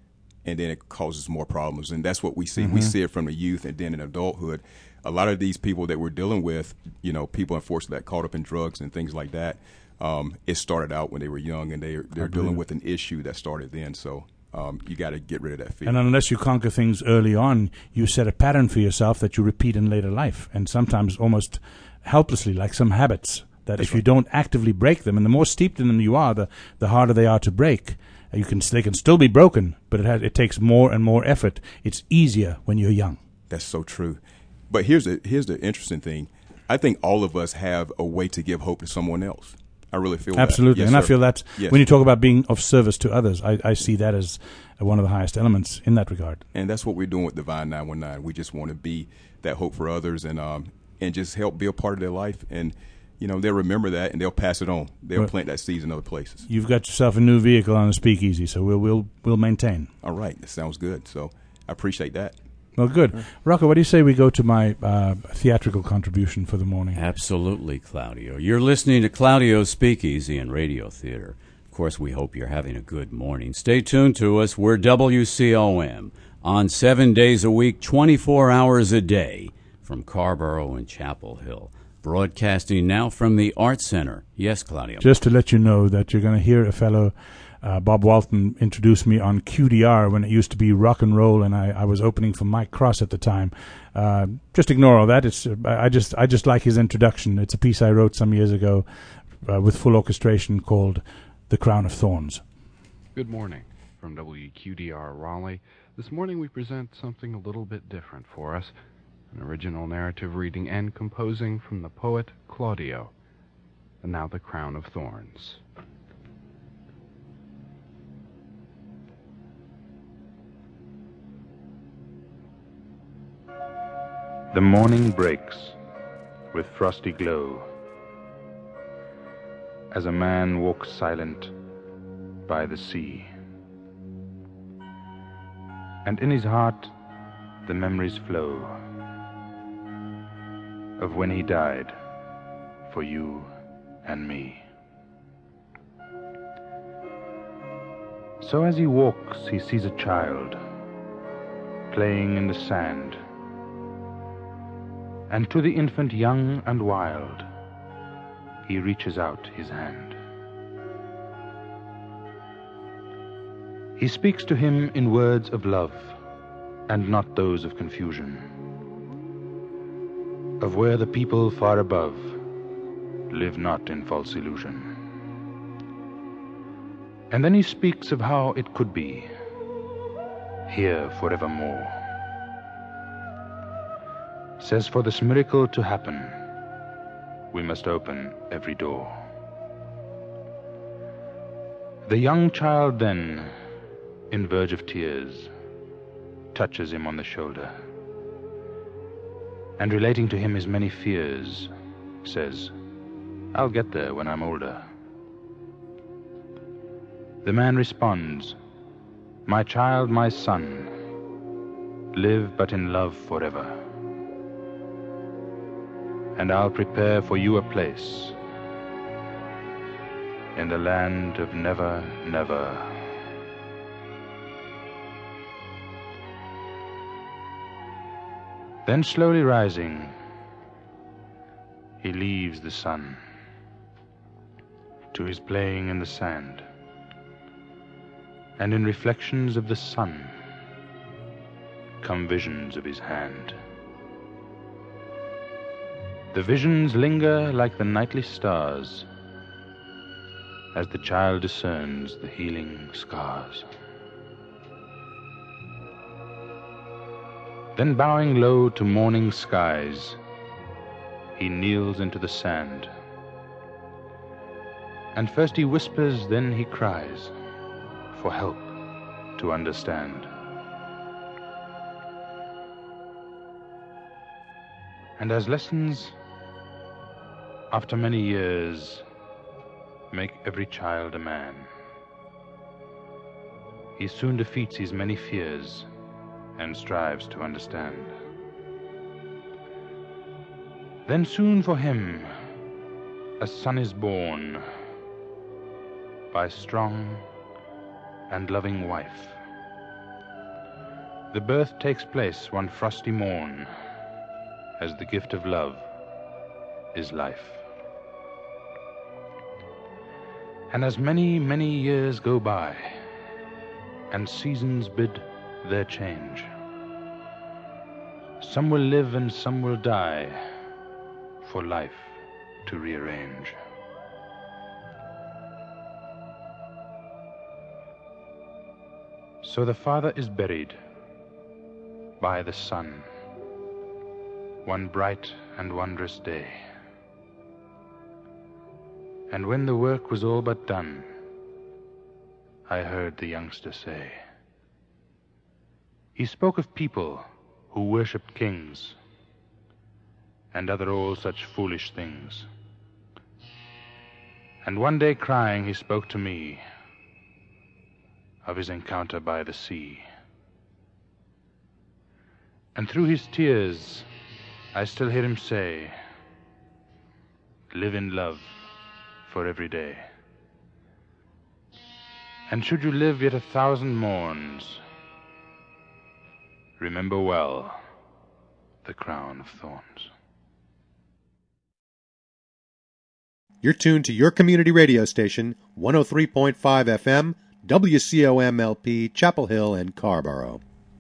S3: and then it causes more problems. And that's what we see. Mm-hmm. We see it from the youth, and then in adulthood. A lot of these people that we're dealing with, you know, people unfortunately that caught up in drugs and things like that, um, it started out when they were young, and they, they're dealing with an issue that started then. So um, you got to get rid of that fear.
S2: And unless you conquer things early on, you set a pattern for yourself that you repeat in later life, and sometimes almost helplessly, like some habits, that That's if right. you don't actively break them, and the more steeped in them you are, the, the harder they are to break. You can They can still be broken, but it, has, it takes more and more effort. It's easier when you're young.
S3: That's so true. But here's the here's the interesting thing. I think all of us have a way to give hope to someone else. I really feel
S2: absolutely,
S3: that. Yes,
S2: and
S3: sir.
S2: I feel that
S3: yes.
S2: when you talk about being of service to others, I, I see that as one of the highest elements in that regard.
S3: And that's what we're doing with Divine nine one nine. We just want to be that hope for others, and um and just help be a part of their life. And you know, they'll remember that, and they'll pass it on. They'll well, plant that seeds in other places.
S2: You've got yourself a new vehicle on the Speakeasy, so we'll we'll we'll maintain.
S3: All right, that sounds good. So I appreciate that.
S2: Well, good. Right. Rocco, what do you say we go to my uh, theatrical contribution for the morning?
S1: Absolutely, Claudio. You're listening to Claudio's Speakeasy and Radio Theater. Of course, we hope you're having a good morning. Stay tuned to us. We're W C O M on seven days a week, twenty-four hours a day from Carborough and Chapel Hill. Broadcasting now from the Art Center. Yes, Claudio.
S2: Just to let you know that you're going to hear a fellow... Uh, Bob Walton introduced me on Q D R when it used to be rock and roll, and I, I was opening for Mike Cross at the time. Uh, just ignore all that. It's uh, I just I just like his introduction. It's a piece I wrote some years ago uh, with full orchestration called "The Crown of Thorns."
S5: Good morning from W Q D R Raleigh. This morning we present something a little bit different for us: an original narrative reading and composing from the poet Claudio. And now, "The Crown of Thorns." The morning breaks with frosty glow as a man walks silent by the sea. And in his heart the memories flow of when he died for you and me. So as he walks, he sees a child playing in the sand, and to the infant young and wild, he reaches out his hand. He speaks to him in words of love, and not those of confusion, of where the people far above live not in false illusion. And then he speaks of how it could be, here forevermore. Says for this miracle to happen, we must open every door. The young child then, in verge of tears, touches him on the shoulder, and relating to him his many fears, says, "I'll get there when I'm older." The man responds, "My child, my son, live but in love forever, and I'll prepare for you a place in the land of never, never." Then slowly rising, he leaves the sun to his playing in the sand, and in reflections of the sun come visions of his hand. The visions linger like the nightly stars as the child discerns the healing scars. Then bowing low to morning skies, he kneels into the sand, and first he whispers, then he cries for help to understand. And as lessons after many years make every child a man, he soon defeats his many fears and strives to understand. Then soon for him a son is born by strong and loving wife,
S6: The birth takes place one frosty morn, as the gift of love is life. And as many, many years go by, and seasons bid their change, some will live and some will die, for life to rearrange. So the father is buried by the sun, one bright and wondrous day. And when the work was all but done, I heard the youngster say, he spoke of people who worshipped kings, and other all such foolish things. And one day crying he spoke to me of his encounter by the sea. And through his tears I still hear him say, live in love for every day. And should you live yet a thousand morns, remember well the crown of thorns.
S7: You're tuned to your community radio station, one oh three point five F M, W C O M L P, Chapel Hill and Carborough.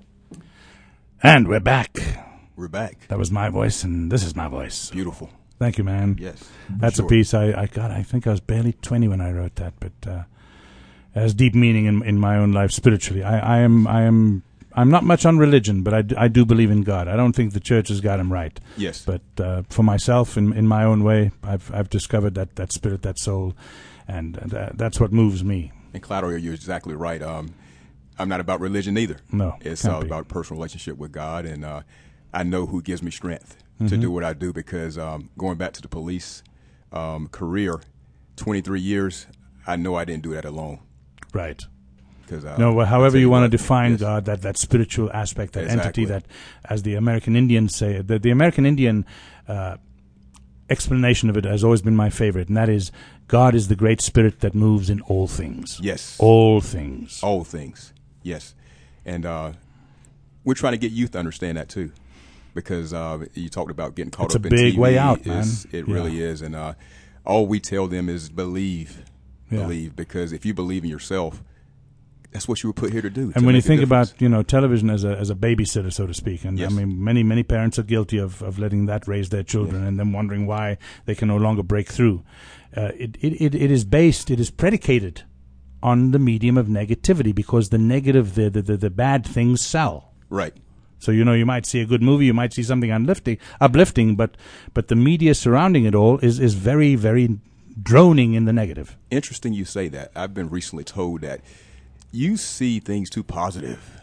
S2: And we're back.
S3: We're back.
S2: That was my voice, and this is my voice.
S3: Beautiful.
S2: Thank you, man.
S3: Yes.
S2: That's
S3: sure.
S2: a piece I, I got. I think I was barely twenty when I wrote that, but uh, it has deep meaning in, in my own life spiritually. I, I am I am I'm not much on religion, but I, d- I do believe in God. I don't think the church has got him right.
S3: Yes.
S2: But uh, for myself, in in my own way, I've I've discovered that, that spirit, that soul, and uh, that's what moves me.
S3: And Claudio, you're exactly right. Um, I'm not about religion either.
S2: No,
S3: it's
S2: can't
S3: all
S2: be.
S3: about personal relationship with God, and uh, I know who gives me strength
S2: Mm-hmm.
S3: to do what I do. Because um, going back to the police um, career, twenty-three years, I know I didn't do that alone.
S2: Right.
S3: Because uh,
S2: No, well, however you want to define
S3: yes.
S2: God, that, that spiritual aspect, that
S3: Exactly.
S2: entity that, as the American Indians say, the, the American Indian uh, explanation of it has always been my favorite, and that is, God is the great spirit that moves in all things.
S3: Yes.
S2: All things.
S3: All things. Yes. And uh, we're trying to get youth to understand that too. Because uh, you talked about getting caught
S2: It's
S3: up
S2: a
S3: in
S2: big
S3: T V.
S2: way out, man.
S3: It's- It
S2: Yeah.
S3: really is. And uh, all we tell them is believe.
S2: Yeah.
S3: Believe. Because if you believe in yourself, that's what you were put here to do.
S2: And
S3: to
S2: when you
S3: make a
S2: think
S3: difference.
S2: about, you know, television as a as a babysitter, so to speak, and
S3: Yes.
S2: I mean, many many parents are guilty of, of letting that raise their children,
S3: Yeah.
S2: and then wondering why they can no longer break through. Uh, it, it it it is based, it is predicated on the medium of negativity, because the negative, the the the, the bad things sell.
S3: Right.
S2: So, you know, you might see a good movie, you might see something uplifting, uplifting, but but the media surrounding it all is is very very droning in the negative.
S3: Interesting you say that. I've been recently told that you see things too positive.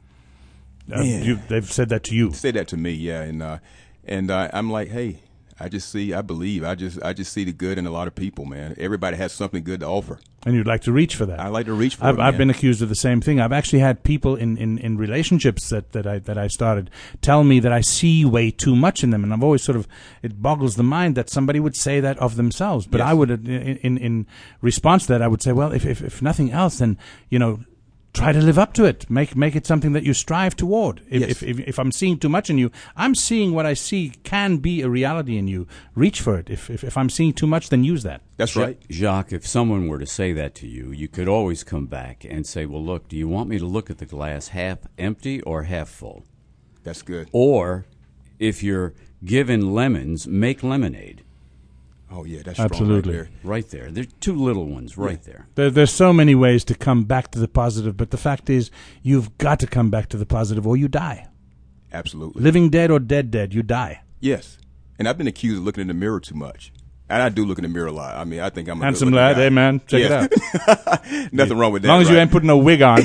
S2: Uh,
S3: Man.
S2: you, they've said that to you.
S3: Say that to me, yeah, and uh, and uh, I'm like, hey, I just see, I believe, I just, I just see the good in a lot of people, man. Everybody has something good to offer.
S2: And you'd like to reach for that.
S3: I like to reach for
S2: I've,
S3: it.
S2: I've
S3: man.
S2: been accused of the same thing. I've actually had people in, in, in relationships that, that I that I started tell me that I see way too much in them, and I've always sort of, it boggles the mind that somebody would say that of themselves. But
S3: Yes.
S2: I would, uh, in, in in response to that, I would say, well, if, if if nothing else, then, you know, try to live up to it. Make make it something that you strive toward. If,
S3: Yes.
S2: if, if if I'm seeing too much in you, I'm seeing what I see can be a reality in you. Reach for it. If if, if I'm seeing too much, then use that.
S3: That's right.
S1: Jacques, if someone were to say that to you, you could always come back and say, well, look, do you want me to look at the glass half empty or half full?
S3: That's good.
S1: Or if you're given lemons, make lemonade.
S3: Oh yeah, that's
S2: Absolutely.
S3: strong right
S1: Right there. There's two little ones right there.
S2: There, there's so many ways to come back to the positive, but the fact is, you've got to come back to the positive or you die.
S3: there. Absolutely.
S2: Living dead or dead dead, you die.
S3: Yes. And I've been accused of looking in the mirror too much. And I do look in the mirror a lot. I mean, I think I'm a
S2: Handsome
S3: good-looking
S2: lad,
S3: guy.
S2: hey man, check
S3: Yeah.
S2: it out.
S3: Nothing wrong with
S2: As
S3: that.
S2: long as you
S3: right?
S2: ain't putting a wig on.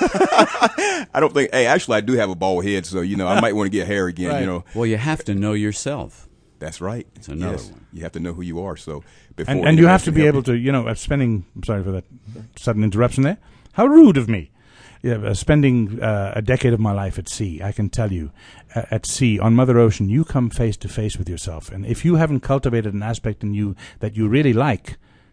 S3: I don't think. Hey, actually, I do have a bald head, so you know, I might want to get hair again.
S2: Right.
S3: You know,
S1: Well, you have to know yourself.
S3: that's right.
S1: It's another
S3: Yes.
S1: one.
S3: You have to know who you are. So before
S2: and and you
S3: anybody
S2: have to
S3: can
S2: be
S3: help
S2: able to, you know, uh, spending, I'm sorry for that sudden interruption there. How rude of me. Yeah, uh, spending uh, a decade of my life at sea, I can tell you, uh, at sea, on Mother Ocean, you come face to face with yourself. And if you haven't cultivated an aspect in you that you really like,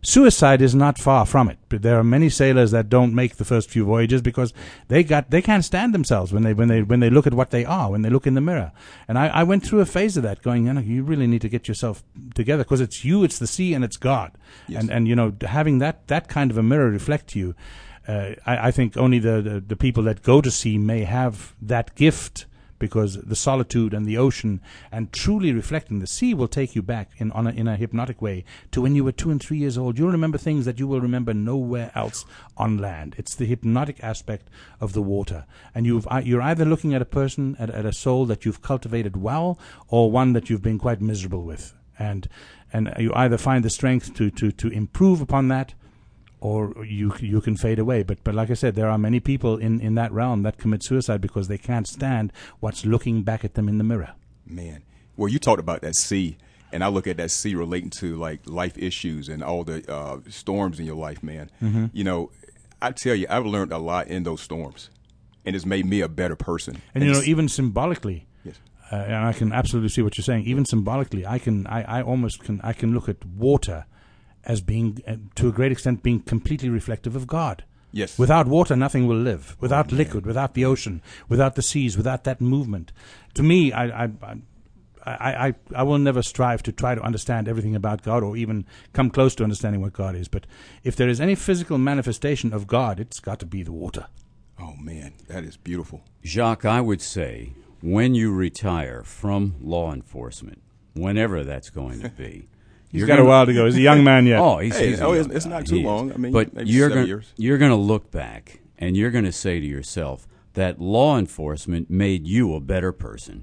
S2: Suicide is not far from it. But there are many sailors that don't make the first few voyages because they got they can't stand themselves when they when they when they look at what they are, when they look in the mirror. And I, I went through a phase of that, going, you know, you really need to get yourself together because it's you, it's the sea, and it's God.
S3: Yes.
S2: And and you know, having that that kind of a mirror reflect you, uh, I, I think only the, the the people that go to sea may have that gift. Because the solitude and the ocean and truly reflecting the sea will take you back in on a, in a hypnotic way to when you were two and three years old. You'll remember things that you will remember nowhere else on land. It's the hypnotic aspect of the water. And you've, you're either looking at a person, at, at a soul that you've cultivated well, or one that you've been quite miserable with. And and you either find the strength to, to, to improve upon that, or you you can fade away. But but like I said, there are many people in, in that realm that commit suicide because they can't stand what's looking back at them in the mirror.
S3: Man, well, you talked about that sea, and I look at that sea relating to like life issues and all the uh, storms in your life, man. Mm-hmm. You know, I tell you, I've learned a lot in those storms, and it's made me a better person.
S2: And, and you know, even symbolically,
S3: yes.
S2: uh, and I can absolutely see what you're saying. Even symbolically, I can I, I almost can I can look at water as being, uh, to a great extent, being completely reflective of God.
S3: Yes.
S2: Without water, nothing will live. Without
S3: oh,
S2: liquid, without the ocean, without the seas, without that movement. To me, I, I, I, I, I will never strive to try to understand everything about God or even come close to understanding what God is. But if there is any physical manifestation of God, it's got to be the water.
S3: Oh, man, that is beautiful.
S1: Jacques, I would say when you retire from law enforcement, whenever that's going to be,
S2: He's you're got gonna, a while to go. He's a young man yet.
S1: Oh, he's,
S3: hey,
S1: he's
S3: oh
S1: a,
S3: it's, it's not too long. I mean,
S1: but
S3: maybe
S1: you're
S3: seven
S1: gonna,
S3: years.
S1: You're going to look back and you're going to say to yourself that law enforcement made you a better person.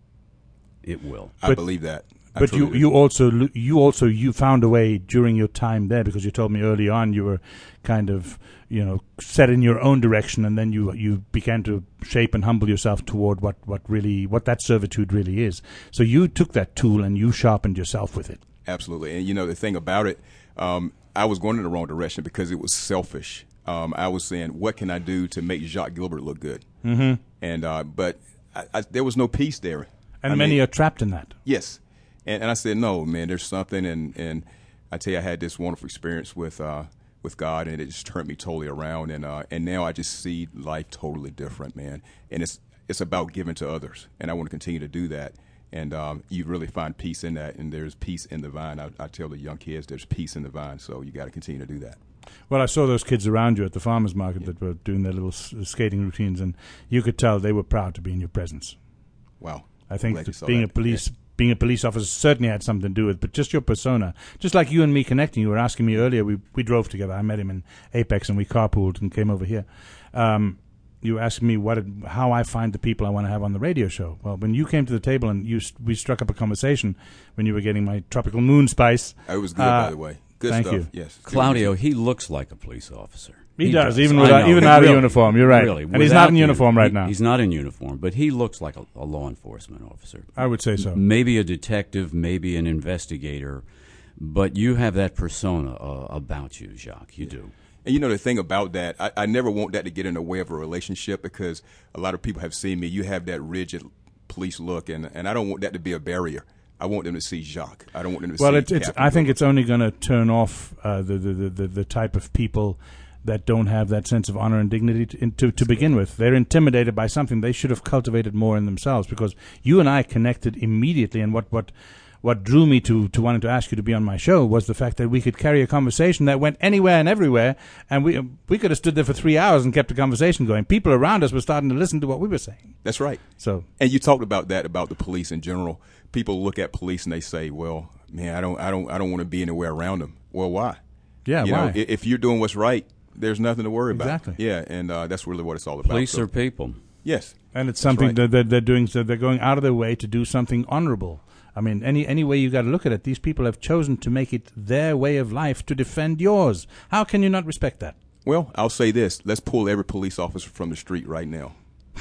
S1: It will.
S3: I
S2: but,
S3: believe that. I
S2: but you, you also you also you found a way during your time there, because you told me early on you were kind of you know set in your own direction, and then you you began to shape and humble yourself toward what, what really what that servitude really is. So you took that tool and you sharpened yourself with it.
S3: Absolutely. And, you know, the thing about it, um, I was going in the wrong direction because it was selfish. Um, I was saying, what can I do to make Jacques Gilbert look good?
S2: Mm-hmm.
S3: And uh, but I, I, there was no peace there.
S2: And
S3: I
S2: many
S3: mean,
S2: are trapped in that.
S3: Yes. And, and I said, no, man, there's something. And, and I tell you, I had this wonderful experience with uh, with God, and it just turned me totally around. And uh, and now I just see life totally different, man. And it's it's about giving to others. And I want to continue to do that. And um, you really find peace in that, and there's peace in the vine. I, I tell the young kids there's peace in the vine, so you got to continue to do that.
S2: Well, I saw those kids around you at the farmers market yeah. that were doing their little s- skating routines, and you could tell they were proud to be in your presence.
S3: Wow.
S2: I think that being that. a police yeah. being a police officer certainly had something to do with it, but just your persona, just like you and me connecting. You were asking me earlier, we, we drove together. I met him in Apex, and we carpooled and came over here. Um You asked me what, it, how I find the people I want to have on the radio show. Well, when you came to the table and you we struck up a conversation when you were getting my tropical moon spice.
S3: It was good,
S2: uh,
S3: by the way. Good
S2: thank
S3: stuff.
S2: you.
S3: Yes.
S1: Claudio, he looks like a police officer.
S2: He, he does, does, even without, even out of
S1: really,
S2: uniform. You're right.
S1: Really,
S2: and he's not in uniform
S1: he,
S2: right now.
S1: He's not in uniform, but he looks like a, a law enforcement officer.
S2: I would say so.
S1: Maybe a detective, maybe an investigator, but you have that persona uh, about you, Jacques. You do.
S3: And you know the thing about that, I, I never want that to get in the way of a relationship, because a lot of people have seen me. You have that rigid police look, and, and I don't want that to be a barrier. I want them to see Jacques. I don't want them to
S2: well,
S3: see.
S2: Well, it's, it's, I think it's only going to turn off uh, the, the, the, the type of people that don't have that sense of honor and dignity to, to, to begin with. They're intimidated by something they should have cultivated more in themselves, because you and I connected immediately, and what what. What drew me to, to wanting to ask you to be on my show was the fact that we could carry a conversation that went anywhere and everywhere, and we we could have stood there for three hours and kept the conversation going. People around us were starting to listen to what we were saying.
S3: That's right.
S2: So,
S3: and you talked about that, about the police in general. People look at police and they say, "Well, man, I don't, I don't, I don't want to be anywhere around them." Well, why?
S2: Yeah,
S3: you
S2: why?
S3: know, if you're doing what's right, there's nothing to worry
S2: exactly.
S3: about. Yeah, and uh, that's really what it's all about.
S1: Police
S3: so,
S1: are people.
S3: Yes,
S2: and it's something
S3: right.
S2: that they're, they're doing. So they're going out of their way to do something honorable. I mean, any any way you got to look at it, these people have chosen to make it their way of life to defend yours. How can you not respect that?
S3: Well, I'll say this: let's pull every police officer from the street right now.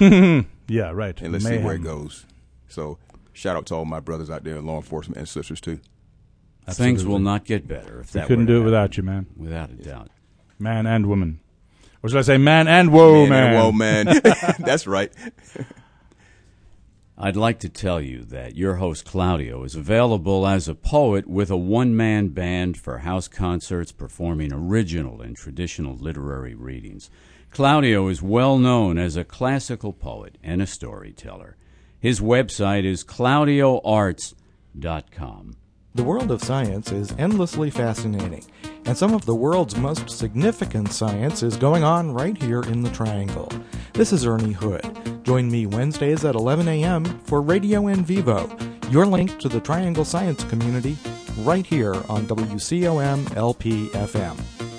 S2: Yeah, right.
S3: And let's
S2: Mayhem.
S3: see where it goes. So, shout out to all my brothers out there in law enforcement and sisters too.
S1: Absolutely. Things will not get better if that.
S2: We couldn't
S1: were
S2: do it
S1: happen.
S2: without you, man.
S1: Without a doubt.
S2: Man and woman. Or should I say man and woe,
S3: man?
S2: Man
S3: and woe, man. That's right.
S1: I'd like to tell you that your host Claudio is available as a poet with a one-man band for house concerts performing original and traditional literary readings. Claudio is well known as a classical poet and a storyteller. His website is claudio arts dot com.
S8: The world of science is endlessly fascinating, and some of the world's most significant science is going on right here in the Triangle. This is Ernie Hood. Join me Wednesdays at eleven a.m. for Radio En Vivo, your link to the Triangle science community, right here on W C O M L P F M.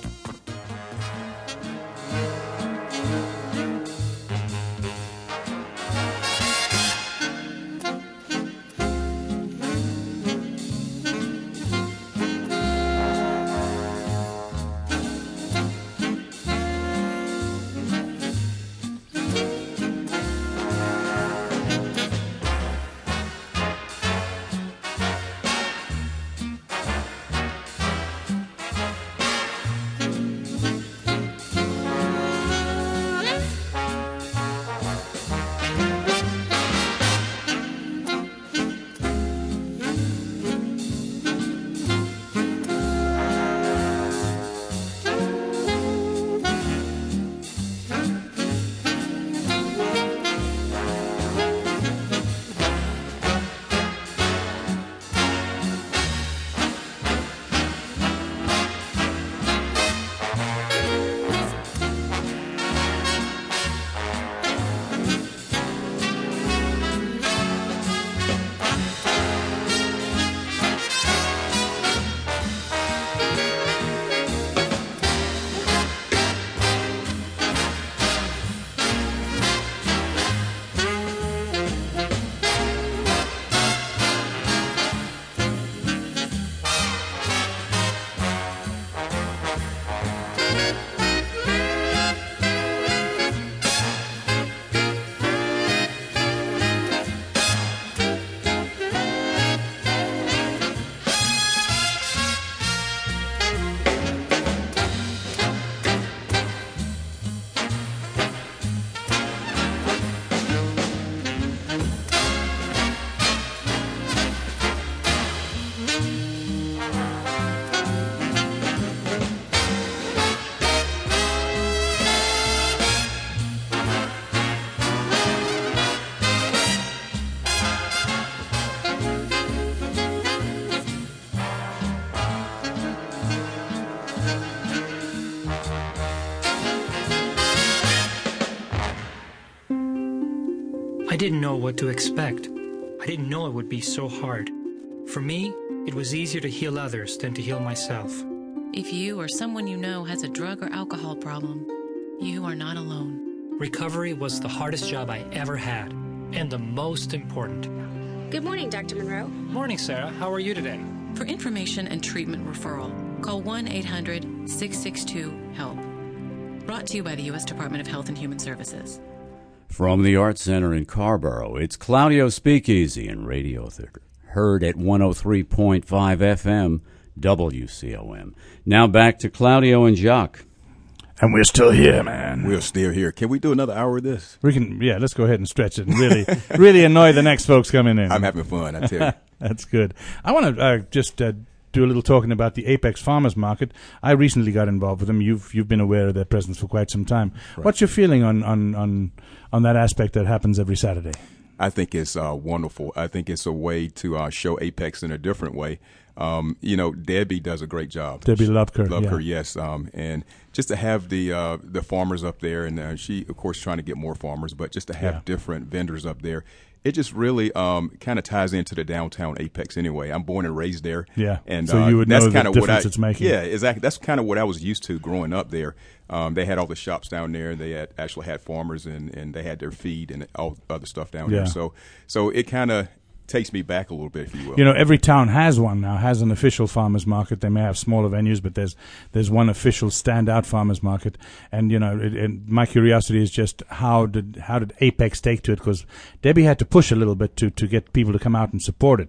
S9: I didn't know what to expect. I didn't know it would be so hard. For me, it was easier to heal others than to heal myself.
S10: If you or someone you know has a drug or alcohol problem, you are not alone.
S9: Recovery was the hardest job I ever had, and the most important.
S11: Good morning, Doctor Monroe.
S9: Morning, Sarah. How are you today?
S10: For information and treatment referral, call one eight hundred six six two HELP. Brought to you by the U S Department of Health and Human Services.
S1: From the Arts Center in Carborough, it's Claudio Speakeasy and Radio Theater, heard at one oh three point five F M, W C O M. Now back to Claudio and Jacques.
S2: And we're still here, man.
S3: We're still here. Can we do another hour of this?
S2: We can, yeah, let's go ahead and stretch it and really, really annoy the next folks coming in.
S3: I'm having fun, I tell you.
S2: That's good. I want to uh, just uh, do a little talking about the Apex Farmers Market. I recently got involved with them. You've you've been aware of their presence for quite some time. Right. What's your feeling on, on, on, on that aspect that happens every Saturday?
S3: I think it's uh, wonderful. I think it's a way to uh, show Apex in a different way. Um, you know, Debbie does a great job.
S2: Debbie Loveker.
S3: Loveker,
S2: yeah.
S3: yes. Um, and just to have the uh, the farmers up there, and uh, she, of course, trying to get more farmers, but just to have
S2: yeah.
S3: different vendors up there, it just really um, kind of ties into the downtown Apex anyway. I'm born and raised there.
S2: Yeah.
S3: And
S2: so
S3: uh,
S2: you would
S3: that's
S2: know the
S3: kind of
S2: difference
S3: what I,
S2: it's making.
S3: Yeah, exactly. That's kind of what I was used to growing up there. Um, they had all the shops down there. They had actually had farmers, and, and they had their feed and all other stuff down
S2: yeah.
S3: there. So so it kind of takes me back a little bit, if you will.
S2: You know, every town has one now, has an official farmers market. They may have smaller venues, but there's there's one official standout farmers market. And, you know, it, it, my curiosity is just how did how did Apex take to it? Because Debbie had to push a little bit to, to get people to come out and support it.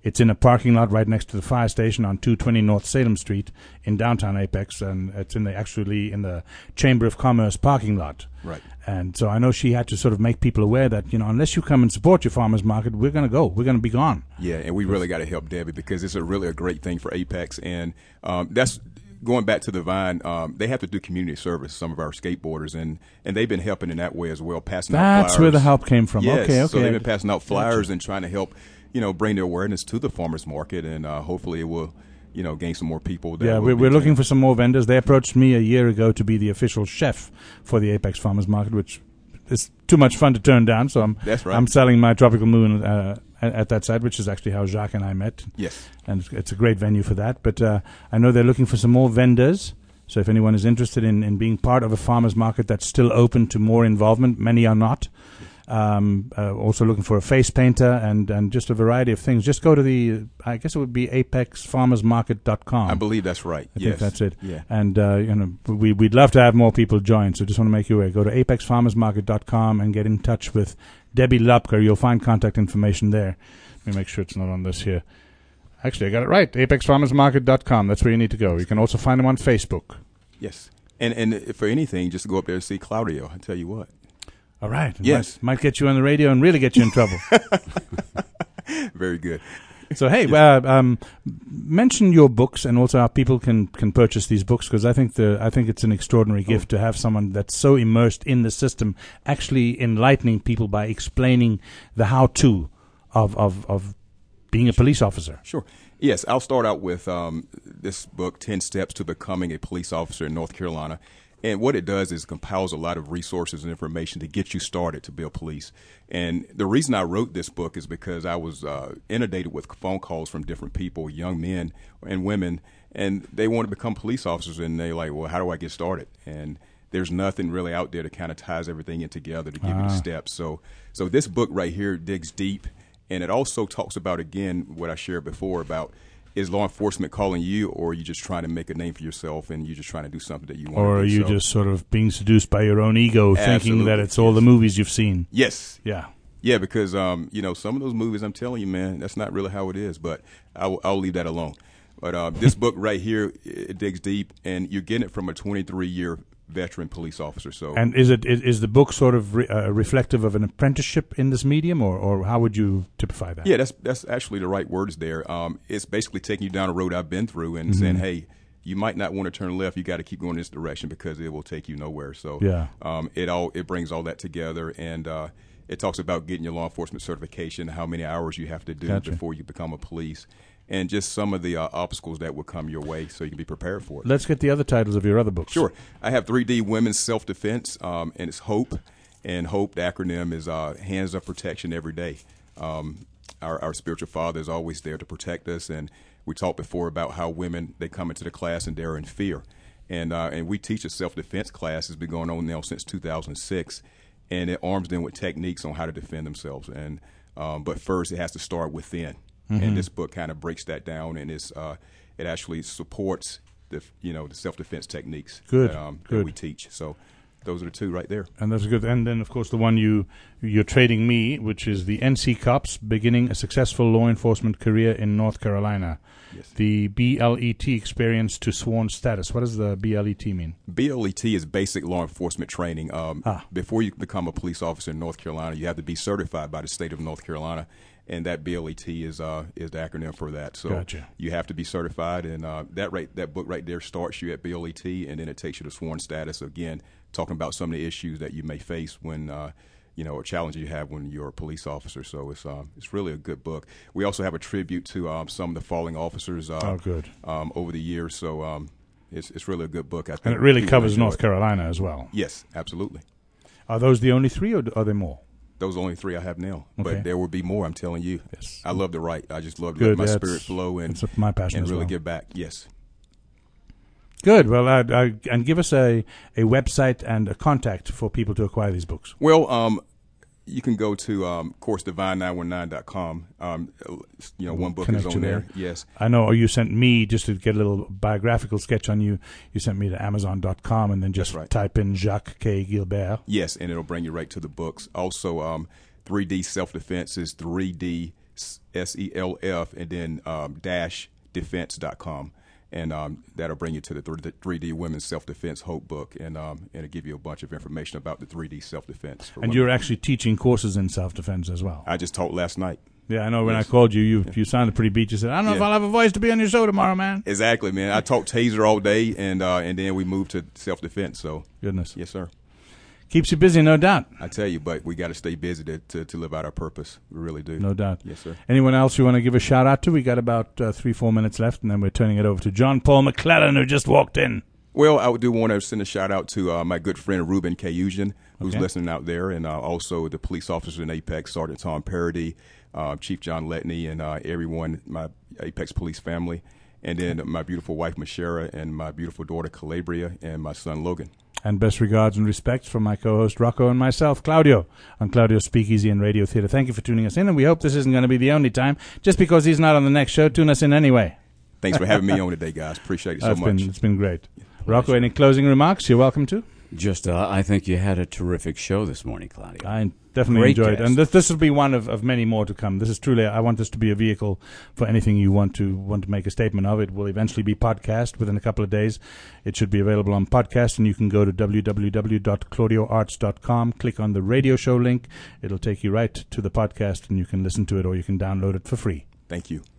S2: It's in a parking lot right next to the fire station on two twenty North Salem Street in downtown Apex, and it's in the actually in the Chamber of Commerce parking lot.
S3: Right.
S2: And so I know she had to sort of make people aware that, you know, unless you come and support your farmers market, we're going to go. We're going to be gone.
S3: Yeah, and we really got to help Debbie because it's a really a great thing for Apex. And um, that's going back to the Vine. Um, they have to do community service, some of our skateboarders, and, and they've been helping in that way as well, passing out flyers.
S2: That's where the help came from.
S3: Yes,
S2: okay, okay.
S3: So they've been passing out flyers and trying to help, you know, bring the awareness to the farmers market, and uh, hopefully it will, you know, gain some more people. That
S2: yeah, we're, we're looking for some more vendors. They approached me a year ago to be the official chef for the Apex Farmers Market, which is too much fun to turn down. So I'm
S3: That's right.
S2: I'm selling my Tropical Moon uh, at, at that site, which is actually how Jacques and I met.
S3: Yes,
S2: and it's, it's a great venue for that. But uh, I know they're looking for some more vendors. So if anyone is interested in, in being part of a farmers market that's still open to more involvement, many are not. Um, uh, also looking for a face painter and, and just a variety of things. Just go to the, I guess it would be apex farmers market dot com.
S3: I believe that's right.
S2: I
S3: yes.
S2: think that's it.
S3: Yeah.
S2: And, uh, you know, we, we'd love to have more people join. So just want to make you aware. Go to apex farmers market dot com and get in touch with Debbie Lupker. You'll find contact information there. Let me make sure it's not on this here. Actually, I got it right. apex farmers market dot com. That's where you need to go. You can also find them on Facebook.
S3: Yes. And and for anything, just go up there and see Claudio. I tell you what.
S2: All right.
S3: Yes.
S2: Might, might get you on the radio and really get you in trouble.
S3: Very good.
S2: So, hey, uh, um, mention your books and also how people can, can purchase these books, because I think the I think it's an extraordinary gift to have someone that's so immersed in the system actually enlightening people by explaining the how-to of, of, of being a police officer.
S3: Sure. Yes, I'll start out with um, this book, ten steps to Becoming a Police Officer in North Carolina. And what it does is compiles a lot of resources and information to get you started to be a police. And the reason I wrote this book is because I was uh, inundated with phone calls from different people, young men and women, and they want to become police officers, and they're like, well, how do I get started? And there's nothing really out there that kind of ties everything in together to give
S2: Ah.
S3: you the steps. So, so this book right here digs deep, and it also talks about, again, what I shared before about is law enforcement calling you, or are you just trying to make a name for yourself and you're just trying to do something that you want
S2: Or
S3: to do?
S2: are you
S3: So-
S2: just sort of being seduced by your own ego, thinking
S3: Absolutely.
S2: that it's all the movies you've seen?
S3: Yes.
S2: Yeah.
S3: Yeah, because, um, you know, some of those movies, I'm telling you, man, that's not really how it is, but I'll, I'll leave that alone. But uh, this book right here, it digs deep, and you're getting it from a twenty-three-year veteran police officer. So,
S2: And is it is, is the book sort of re, uh, reflective of an apprenticeship in this medium, or, or how would you typify that?
S3: yeah, that's that's actually the right words there. Um, it's basically taking you down a road I've been through and
S2: Mhm.
S3: saying, hey, you might not want to turn left. You got to keep going this direction because it will take you nowhere. So,
S2: Yeah.
S3: um, it all it brings all that together, and uh, it talks about getting your law enforcement certification, how many hours you have to do
S2: Gotcha.
S3: before you become a police, and just some of the uh, obstacles that will come your way, so you can be prepared for it.
S2: Let's get the other titles of your other books.
S3: Sure. I have three D Women's Self-Defense, um, and it's HOPE. And HOPE, the acronym, is uh, Hands of Protection Every Day. Um, our, our spiritual father is always there to protect us. And we talked before about how women, they come into the class and they're in fear. And uh, and we teach a self-defense class. It's been going on now since two thousand six. And it arms them with techniques on how to defend themselves. And um, But first, it has to start within.
S2: Mhm.
S3: And this book kind of breaks that down, and it's, uh, it actually supports the you know the self-defense techniques
S2: Good,
S3: that, um,
S2: good.
S3: that we teach. So those are the two right there.
S2: And that's good. And then, of course, the one you you're trading me, which is the N C Cops Beginning a Successful Law Enforcement Career in North Carolina.
S3: Yes.
S2: The B L E T Experience to Sworn Status. What does the B L E T mean?
S3: B L E T is basic law enforcement training. Um,
S2: Ah.
S3: Before you become a police officer in North Carolina, you have to be certified by the state of North Carolina, and that B L E T is uh, is the acronym for that. So
S2: Gotcha.
S3: you have to be certified, and uh, that right that book right there starts you at B L E T, and then it takes you to sworn status. Again, talking about some of the issues that you may face when. Uh, you know, or challenges you have when you're a police officer. So it's um, it's really a good book. We also have a tribute to um, some of the falling officers uh,
S2: Oh, good.
S3: Um, over the years. So um, it's it's really a good book. I think
S2: And it really
S3: people
S2: covers
S3: enjoy
S2: North
S3: it.
S2: Carolina as well.
S3: Yes, absolutely.
S2: Are those the only three, or are there more?
S3: Those are the only three I have now.
S2: Okay.
S3: But there will be more, I'm telling you.
S2: Yes.
S3: I love to write. I just love to
S2: Good,
S3: let my
S2: yeah,
S3: spirit
S2: it's-
S3: flow and,
S2: it's my passion
S3: and
S2: as
S3: really
S2: well.
S3: give back. Yes.
S2: Good. Well, uh, uh, and give us a, a website and a contact for people to acquire these books.
S3: Well, um, you can go to, um, course divine nine one nine dot com. Um, you know, one book
S2: Connect
S3: is
S2: you
S3: on there. Yes.
S2: I know. Or you sent me, just to get a little biographical sketch on you, you sent me to amazon dot com and then just
S3: That's right.
S2: type in Jacques K. Gilbert.
S3: Yes, and it'll bring you right to the books. Also, um, three D Self-Defense is three D S E L F, and then um, dash defense dot com. And um, that'll bring you to the three D Women's Self-Defense Hope Book, and um, and it'll give you a bunch of information about the three D self-defense.
S2: And
S3: women.
S2: you're actually teaching courses in self-defense as well.
S3: I just taught last night.
S2: Yeah, I know. When
S3: yes.
S2: I called you, you you sounded pretty beat. You said, "I don't know
S3: yeah.
S2: if I'll have a voice to be on your show tomorrow, man."
S3: Exactly, man. I taught taser all day, and uh, and then we moved to self-defense. So
S2: goodness,
S3: yes, sir.
S2: Keeps you busy, no doubt.
S3: I tell you, but we got to stay busy to, to to live out our purpose. We really do.
S2: No doubt.
S3: Yes, sir.
S2: Anyone else you want to give a shout out to? We got about uh, three, four minutes left, and then we're turning it over to John Paul McClellan, who just walked in.
S3: Well, I do want to send a shout out to uh, my good friend Ruben Cayusian, who's
S2: Okay.
S3: listening out there, and uh, also the police officers in Apex, Sergeant Tom Parody, uh, Chief John Letney, and uh, everyone, my Apex police family, and then my beautiful wife Mashera, and my beautiful daughter Calabria, and my son Logan.
S2: And best regards and respects from my co-host Rocco and myself, Claudio, on Claudio's Speakeasy and Radio Theater. Thank you for tuning us in, and we hope this isn't going to be the only time. Just because he's not on the next show, tune us in anyway.
S3: Thanks for having me on today, guys. Appreciate it so
S2: That's
S3: much.
S2: Been, it's been great. Rocco, any closing remarks? You're welcome to.
S1: Just, uh, I think you had a terrific show this morning, Claudio.
S2: I definitely
S1: Great
S2: enjoyed
S1: guest.
S2: it, and this this will be one of, of many more to come. This is truly, I want this to be a vehicle for anything you want to want to make a statement of. It will eventually be podcast within a couple of days. It should be available on podcast, and you can go to w w w dot claudio arts dot com, click on the radio show link. It'll take you right to the podcast, and you can listen to it or you can download it for free.
S3: Thank you.